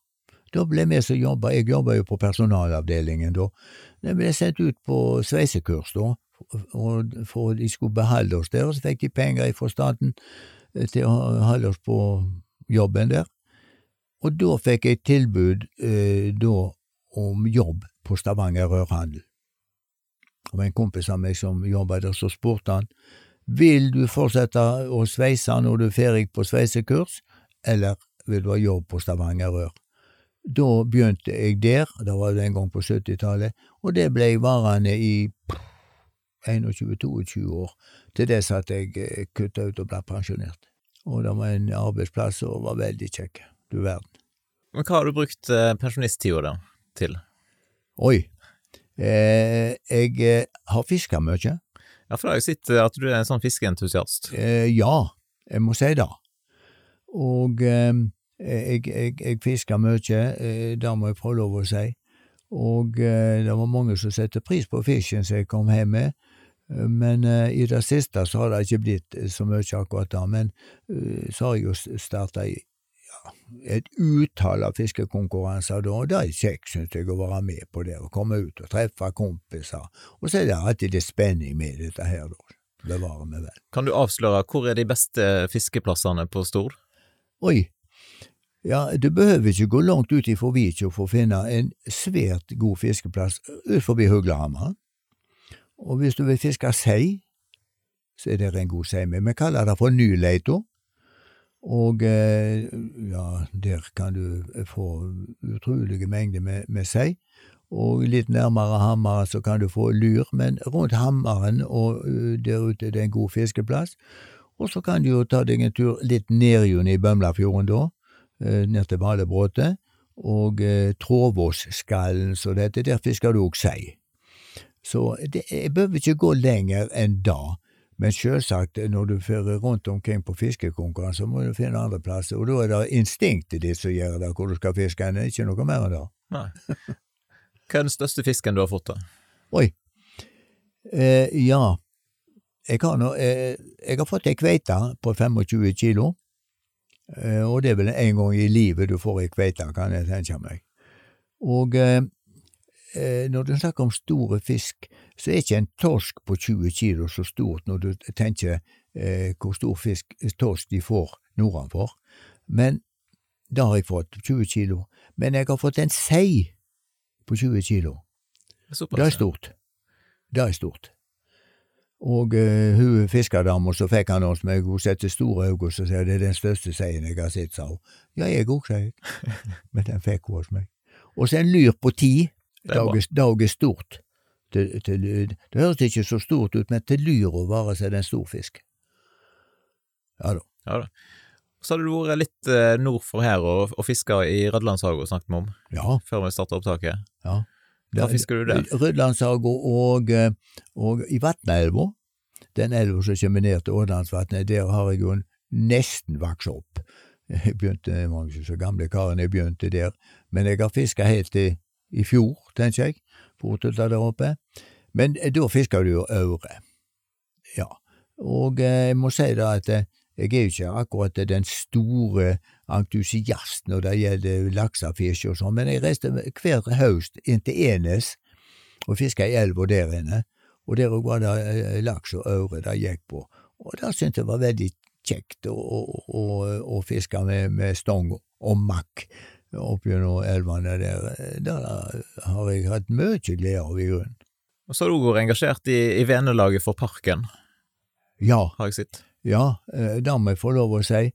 da ble vi som jobba, jeg jobba jo på personalavdelingen da, jeg ble sendt ut på sveisekurs da, og for de skulle beholde oss der, og så fikk de penger fra staten til å holde oss på jobben der. Og da fikk jeg tilbud eh, da om jobb på Stavanger Rørhandel. Og en kompis av meg som jobbet der, så spurte han, vil du fortsette å sveise når du er ferdig på sveisekurs, eller vil du ha jobb på Stavanger Rør? Da begynte jeg der, da var det en gang på syttitallet, og det ble jeg varende i tjueen til tjueto år, til det at jeg kuttet ut og ble pensjonert. Og det var en arbeidsplass og var veldig kjekk, du verden. Men hva har du brukt eh, pensjonisttida da til? Oi, eh, jeg eh, har fisket mye. Ja, for da har jeg sett at du er en sånn fiskeentusiast. Eh, ja, jeg må si det. Og eh, jeg, jeg, jeg fisker mye, eh, det må jeg få lov å si. Og eh, det var mange som setter pris på fisken som jeg kom hjem med. Eh, men eh, i det siste så har det ikke blitt så mye akkurat da. Men eh, så har jeg jo startet i ja, et utall av fiskekonkurranser da, og det er kjekt, synes jeg, å være med på det, og komme ut og treffe kompiser. Og så er det alltid det spenning med dette her da. Bevarer meg vel. Kan du avsløre hvor er de beste fiskeplassene på Stord? Oi, ja, du behøver ikke gå langt ut i Vikjå for å finne en svært god fiskeplass ut forbi Huglehammer. Og hvis du vil fiske sei, så er det en god sei med. Vi kaller det for Nyleito. Og eh, ja, der kan du få utrolige mengder med, med sei. Og litt nærmere Hammeren så kan du få lyr, men rundt Hammeren og uh, der ute er det en god fiskeplass. Og så kan du jo ta deg en tur litt ned i Bømlafjorden da, uh, ned til Valebråtet, og uh, Tråvåsskallen, så dette, der fisker du også sei. Så det, jeg behøver ikke gå lenger enn da, men selvsagt, når du fører rundt omkring på fiskekonkurranse, så må du finne andre plasser, og da er det instinktet ditt som gjør det, hvor du skal fiske, enn ikke noe mer enn det. Nei. Hva er den største fisken du har fått da? Oi, eh, ja, jeg har, nå, eh, jeg har fått en kveite på tjuefem kilo, eh, og det er vel en gang i livet du får en kveite, kan jeg tenke meg. Og eh, når du snakker om store fisk, så er ikke en torsk på tjue kilo så stort når du tenker eh, hvor stor fisk torsk de får nordanfor. Men da har jeg fått tjue kilo. Men jeg har fått en sei på tjue kilo. Det er stort. Det er stort. Og uh, hun fiskerdama så fikk han hos meg, hun setter store øyne og så sier det er den største seien jeg har sett, sa hun. Ja, jeg også, sier jeg. Men den fikk hun hos meg. Og så en lyr på ti. Det er, dag er stort. Til, til, det høres ikke så stort ut, men til lyr å være seg den stor fisk. Ja da. Ja da. Så hadde du vært litt eh, nord for her og, og fisket i Rødlandshaget og snakket med om. Ja. Før vi startet opptaket. Ja. Hva fisker du der? Rødlandshaget og, og i Vatnaelva. Den elva som kommer ned til Ådlandsvatnet, der har jeg jo nesten vokst opp. Jeg begynte, jeg var ikke så gamle karen, jeg begynte der. Men jeg har fisket helt til i fjor, tenker jeg, borte der oppe. Men eh, da fisker du jo øre. Ja, og eh, jeg må si da at eh, jeg er jo ikke akkurat den store entusiast når det gjelder laksefisk og sånn, men jeg reiste hver høst inn til Enes og fisket i elva der inne, og der var det eh, laks og øre det gikk på. Og det syntes jeg var veldig kjekt å, å, å, å fiske med, med stong og makk. Oppgjennom elvene der, der har jeg hatt mye glede av i grunnen. Og så har du vært engasjert i, i venelaget for parken. Ja. Har jeg sett. Ja, det må jeg få lov å si.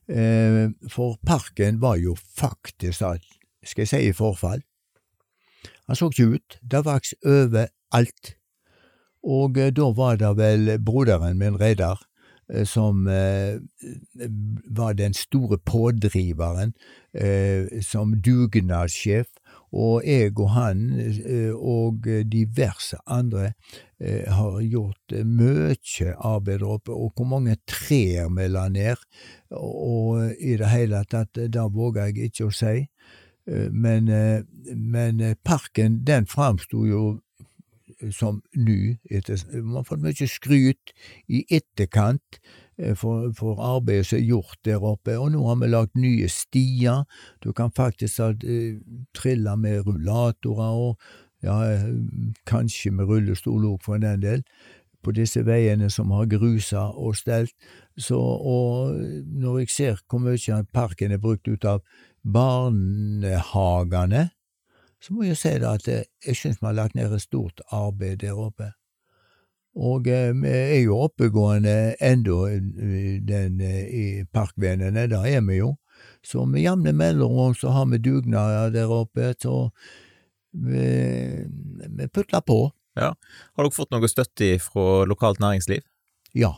For parken var jo faktisk, skal jeg si, i forfall. Han så ikke ut, det vaks over alt. Og da var det vel broderen min, Reidar, som eh, var den store pådriveren, eh, som dugnadssjef, og jeg og han eh, og diverse andre eh, har gjort mye arbeid oppe, og hvor mange trær vi la ned, og i det hele tatt, da våger jeg ikke å si, eh, men, eh, men parken, den framstod jo som ny, etter, man har fått mye skryt i etterkant, for, for arbeidet som er gjort der oppe, og nå har vi lagt nye stier. Du kan faktisk uh, trille med rullatorer, og ja, kanskje med rullestol også for den del, på disse veiene som har grusa og stelt. Så, og når jeg ser hvor mye parken er brukt ut av barnehagene, så må jeg si det at jeg synes vi har lagt ned et stort arbeid der oppe. Og eh, vi er jo oppegående enda den, i parkvennene, der er vi jo. Så med jevne mellomrom så har vi dugnader der oppe, så vi, vi puttler på. Ja. Har dere fått noe støtte fra lokalt næringsliv? Ja.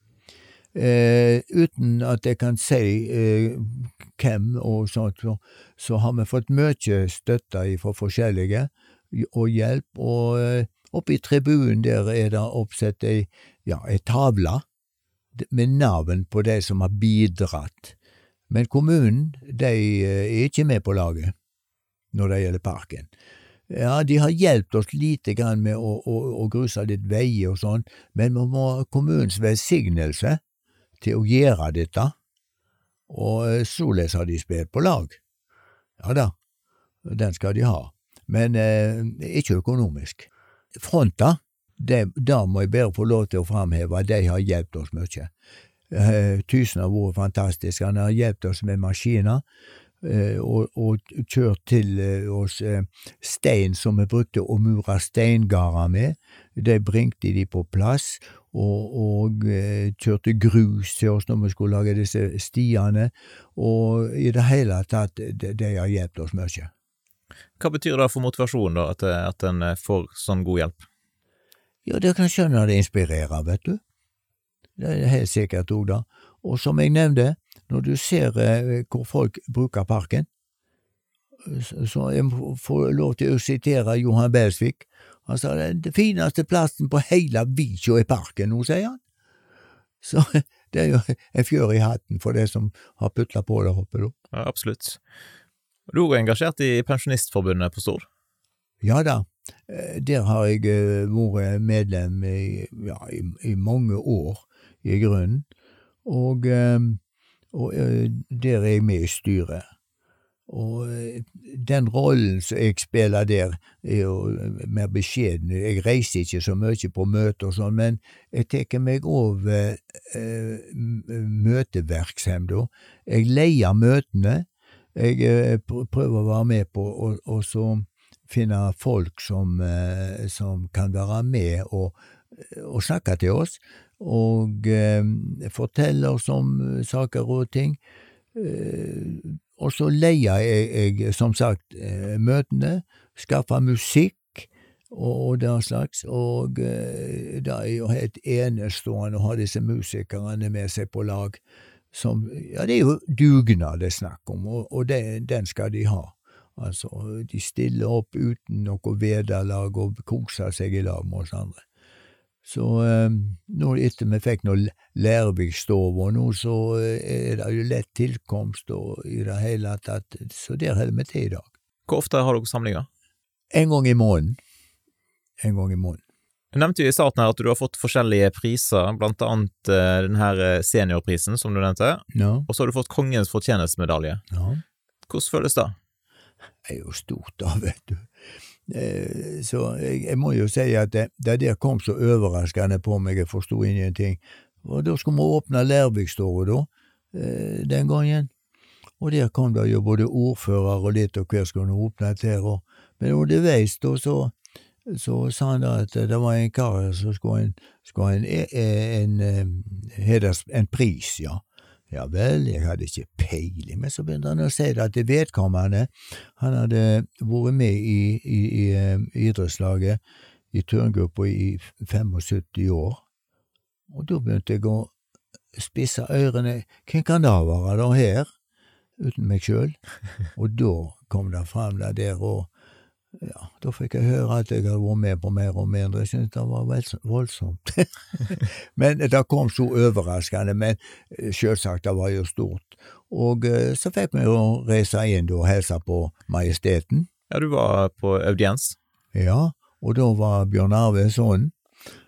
Eh, uten at jeg kan si eh, hvem og sånt, så, så har vi fått mye støtte fra forskjellige og hjelp, og eh, oppe i tribunen der er det oppsett ei, ja, ei tavle med navn på de som har bidratt. Men kommunen, de er ikke med på laget når det gjelder parken. Ja, de har hjulpet oss lite grann med å, å, å gruse litt veier og sånn, men vi må ha kommunens velsignelse til å gjøre dette, og således har de spilt på lag. Ja da, den skal de ha, men eh, ikke økonomisk. Fronta, det, da må jeg bare få lov til å framheve, de har hjulpet oss mye. Eh, Tysen har vært fantastisk, han har hjulpet oss med maskiner, Uh, og, og kjørt til uh, oss uh, stein som vi brukte å mure steingarer med. De bringte de på plass, og, og uh, kjørte grus til oss når vi skulle lage disse stiene, og i det hele tatt, de, de har hjulpet oss mye. Hva betyr det for motivasjonen da, at, at en får sånn god hjelp? Ja, det kan skjønne det inspirerer, vet du. Det er helt sikkert også da. Og som jeg nevnte, når du ser eh, hvor folk bruker parken, så, så jeg får lov til å sitere Johan Belsvik. Han sa, det fineste plassen på hele Vikjå i parken, nå sier han. Så det er jo en fjør i hatten for det som har puttlet på der oppe, da. Ja, absolutt. Du er engasjert i Pensjonistforbundet på Stord? Ja da, der har jeg vært medlem i, ja, i, i mange år i grunnen, og, og der er jeg med i styret. Og den rollen som jeg spiller der er jo mer beskjeden. Jeg reiser ikke så mye på møter og sånn, men jeg teker meg over eh, møteverksemd da. Jeg leier møtene, jeg eh, prøver å være med på, og, og så finne folk som, eh, som kan være med og, og snakke til oss, og eh, fortelle oss om saker og ting. Eh, Og så leier jeg, jeg som sagt, eh, møtene, skaffer musikk og, og den slags, og eh, det er jo helt enestående å ha disse musikerne med seg på lag. Som, ja, det er jo dugnad det er snakk om, og, og det, den skal de ha. Altså, de stiller opp uten noe vederlag og koser seg i lag med oss andre. Så eh, nå etter vi fikk noe Lærvikstov, og nå så er det jo lett tilkomst og i det hele tatt, så der holder vi til i dag. Hvor ofte har dere samlinger? En gang i måneden. En gang i måneden. Du nevnte jo i starten her at du har fått forskjellige priser, blant annet uh, den her seniorprisen som du nevnte, Ja. og så har du fått kongens fortjenestmedalje. Ja. Hvordan føles det? Det er jo stort da, vet du. Eh, så jeg, jeg må jo si at det, det der kom så overraskende på meg, jeg forstod ingenting. Og da skulle vi åpne Lærvikstovet da, eh, den gangen. Og der kom det jo både ordfører og litt og hver skulle åpne til. Og, men underveis da, så, så sa han da at det var en kar som skulle en, skulle en, en, en, heders, en pris, ja. Ja vel, jeg hadde ikke peiling, men så begynte han å si det at det vedkommende, han hadde vært med i, i, i, i idrettslaget i turngruppa i syttifem år, og da begynte jeg å spisse ørene, hvem kan det være da her, uten meg selv, og da kom det frem det der, og ja, da fikk jeg høre at jeg hadde vært med på mer og mer, jeg syntes det var voldsomt. Men det kom så overraskende, men selvsagt det var jo stort. Og så fikk vi jo reise inn og hilse på majesteten. Ja, du var på audiens. Ja, og da var Bjørn Arve sånn,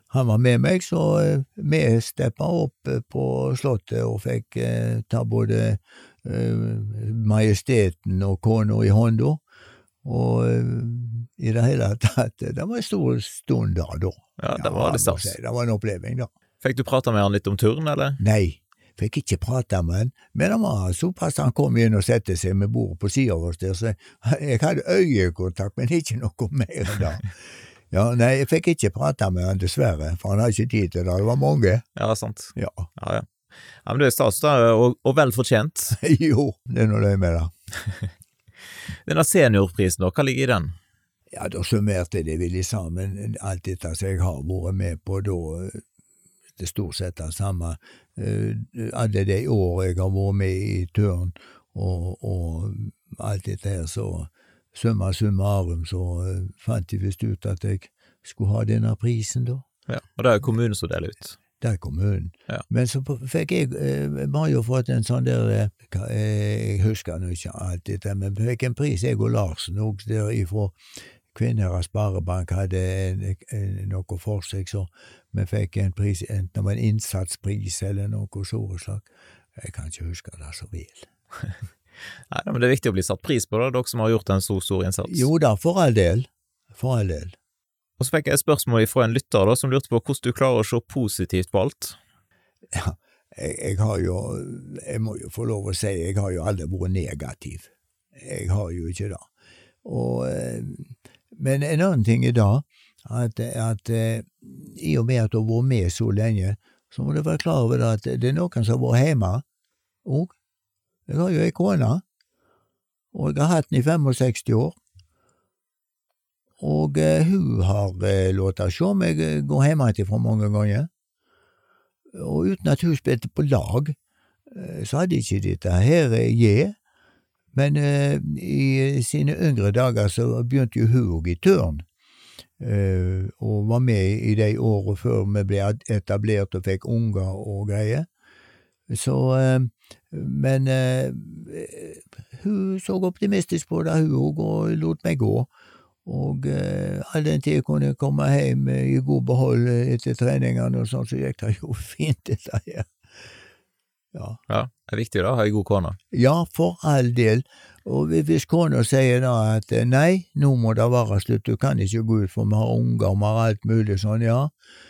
han var med meg, så vi steppet opp på slottet og fikk eh, ta både eh, majesteten og kona i hånda, og eh, i det hele tatt, det var en stor stund da, da. Ja, det var det stas. Si, det var en oppleving da. Fikk du prate med han litt om turen, eller? Nei, fikk ikke prate med han, men han var såpass han kom inn og sette seg med bordet på siden av oss der, så jeg hadde øyekontakt, men ikke noe mer enn da. Ja, nei, jeg fikk ikke prate med han dessverre, for han har ikke tid til det, det var mange. Ja, sant. Ja. Ja, ja. Ja, men det er stas da, og, og vel fortjent. Jo, det er noe løy med det. Denne seniorprisen da, hva ligger i den? Ja, da summerte det vel i sammen, alt dette som jeg har vært med på da, det stort sett det samme, alle de år jeg har vært med i turn, og, og alt dette her, så summa summarum, så fant jeg visst ut at jeg skulle ha denne prisen da. Ja, og det er kommunen som deler ut. Det er kommunen. Ja. Men så fikk jeg, jeg har jo fått en sånn der, jeg husker nå ikke alt dette, men jeg fikk en pris, jeg og Larsen, og der ifra Kvinnherad Sparebank hadde en, en, noe for seg, så vi fikk en pris, enten det var en innsatspris eller noe så slag. Jeg kan ikke huske det så vel. Nei, men det er viktig å bli satt pris på det, dere som har gjort en så stor innsats. Jo da, for all del. For all del. Og så fikk jeg et spørsmål fra en lytter da, som lurte på hvordan du klarer å se positivt på alt. Ja, jeg, jeg har jo, jeg må jo få lov å si, jeg har jo aldri vært negativ. Jeg har jo ikke det. Og, men en annen ting er da, at, at i og med at du har vært med så lenge, så må du være klar over det, at det er noen som har vært hjemme, og jeg har jo en kone, og jeg har hatt den i sekstifem år, og uh, hun har uh, låtet se meg uh, gå hjemme fra mange ganger, og uten at hun spilte på lag, uh, så hadde ikke dette her uh, jeg, men uh, i sine yngre dager så begynte jo hun også i turn, uh, og var med i de årene før vi ble etablert og fikk unger og greier. Så, uh, men uh, hun så optimistisk på det, hun også, og lot meg gå. Og uh, all den tid jeg kunne komme hjem i god behold etter treningene og sånn, så gikk det jo fint dette her. Ja. Ja, det er viktig da, å ha en god kone. Ja, for all del. Og hvis kona sier da at nei, nå må det være slutt, du kan ikke gå ut for vi har unger, vi har alt mulig sånn, ja.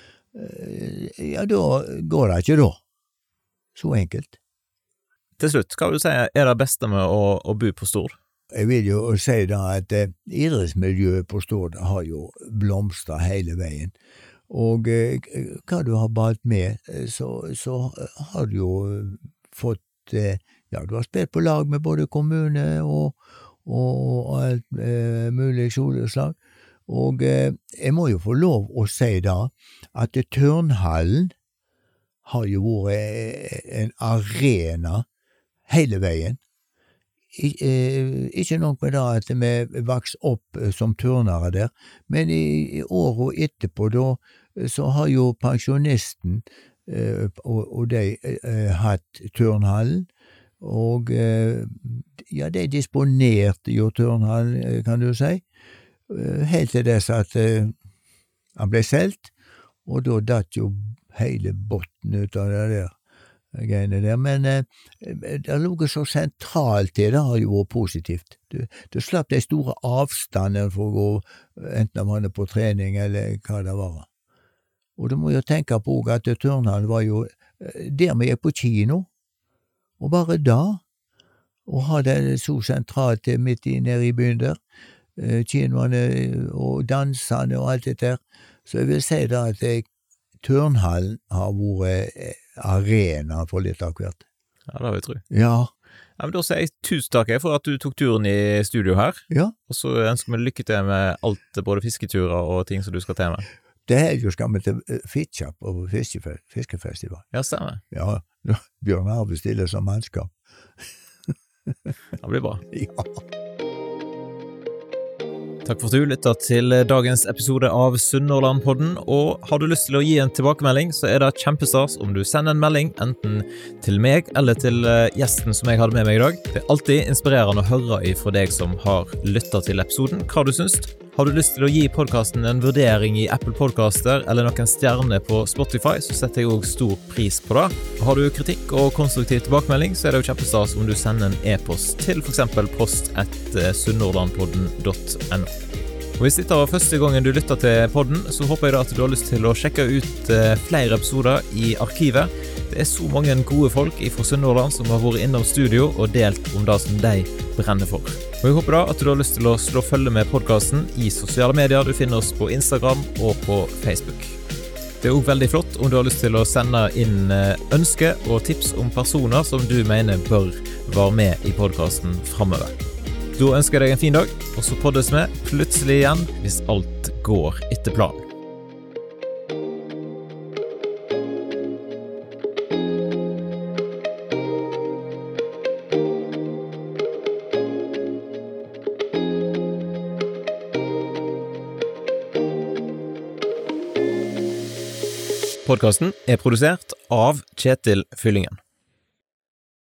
Uh, ja, da går det ikke da. Så enkelt. Til slutt, hva vil du si er det beste med å, å bo på Stord? Jeg vil jo si da at eh, idrettsmiljøet på Stord har jo blomstret hele veien. Og eh, hva du har balt med, så, så har du jo fått, eh, ja, du har spilt på lag med både kommune og, og alt eh, mulig skoleslag. Og eh, jeg må jo få lov å si da at turnhallen har jo vært en arena hele veien. I, eh, ikke nok med det at vi vokste opp som turnere der, men i, i år og etterpå da, så har jo pensjonisten eh, og, og de eh, hatt turnhallen, og eh, ja, de disponerte jo turnhallen, kan du si, helt til dess at eh, han ble selt, og da datt jo hele botten ut av det der greiene der, men eh, det er noe så sentralt til det har jo vært positivt. Du, du slapp de store avstandene for å gå, enten man er på trening eller hva det var. Og du må jo tenke på at turnhallen var jo der vi gikk på kino, og bare da, å ha det så sentralt midt i nede i byen der, kinoene og dansene og alt det der, så jeg vil si da at jeg turnhallen har vært arena for litt av hvert. Ja, det har vi tro. Ja. Ja, men da sier jeg tusen takk for at du tok turen i studio her. Ja. Og så ønsker vi lykke til med alt, både fisketurer og ting som du skal til med. Det er jo skal vi til Fitja på fiskefest, fiskefestival. Ja, stemmer. Ja, Bjørn Arve stiller som mannskap. Det blir bra. Ja. Takk for at du lyttet til dagens episode av Sunnhordlandpodden, og har du lyst til å gi en tilbakemelding, så er det kjempestas om du sender en melding, enten til meg eller til gjesten som jeg hadde med meg i dag. Det er alltid inspirerende å høre fra deg som har lyttet til episoden, hva du synes. Har du lyst til å gi podcasten en vurdering i Apple Podcaster eller noen stjerner på Spotify, så setter jeg også stor pris på det. Har du kritikk og konstruktiv tilbakemelding, så er det jo kjempestas om du sender en e-post til for eksempel post at sunnhordlandpodden punktum no. Og hvis dette var første gangen du lytter til podden, så håper jeg da at du har lyst til å sjekke ut flere episoder i arkivet. Det er så mange gode folk fra Sunnhordland som har vært innom studio og delt om det som de brenner for. Og jeg håper da at du har lyst til å slå følge med podcasten i sosiale medier. Du finner oss på Instagram og på Facebook. Det er også veldig flott om du har lyst til å sende inn ønske og tips om personer som du mener bør være med i podcasten fremover. Da ønsker jeg deg en fin dag, og så poddes vi plutselig igjen hvis alt går etter planen. Podcasten er produsert av Kjetil Fyllingen.